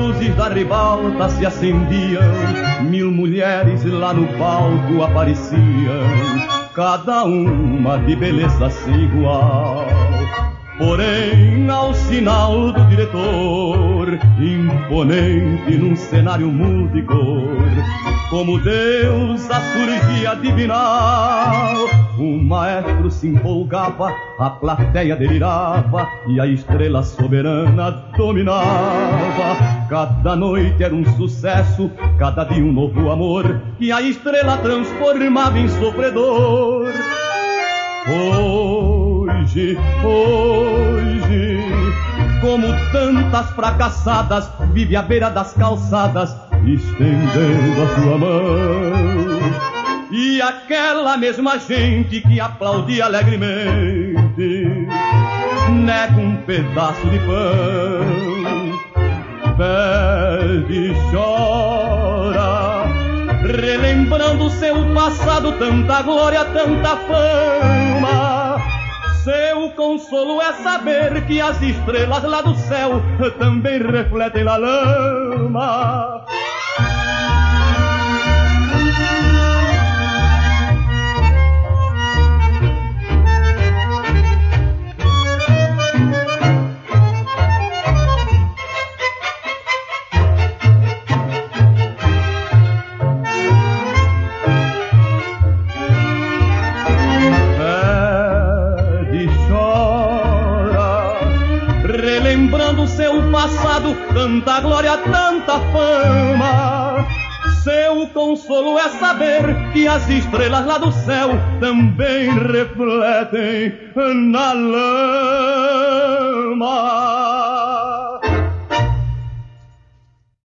luzes da ribalta se acendiam, 1000 mulheres lá no palco apareciam, cada uma de beleza sem igual. Porém, ao sinal do diretor, imponente num cenário mudo e cor, como Deus a surgia divinal, o maestro se empolgava, a plateia delirava e a estrela soberana dominava. Cada noite era um sucesso, cada dia um novo amor, que a estrela transformava em sofredor. Hoje, como tantas fracassadas, vive à beira das calçadas, estendendo a sua mão. E aquela mesma gente que aplaudia alegremente nega um pedaço de pão, pede e chora, relembrando seu passado, tanta glória, tanta fama. Seu consolo é saber que as estrelas lá do céu também refletem na lama. Passado, tanta glória, tanta fama. Seu consolo é saber que as estrelas lá do céu também refletem na lama.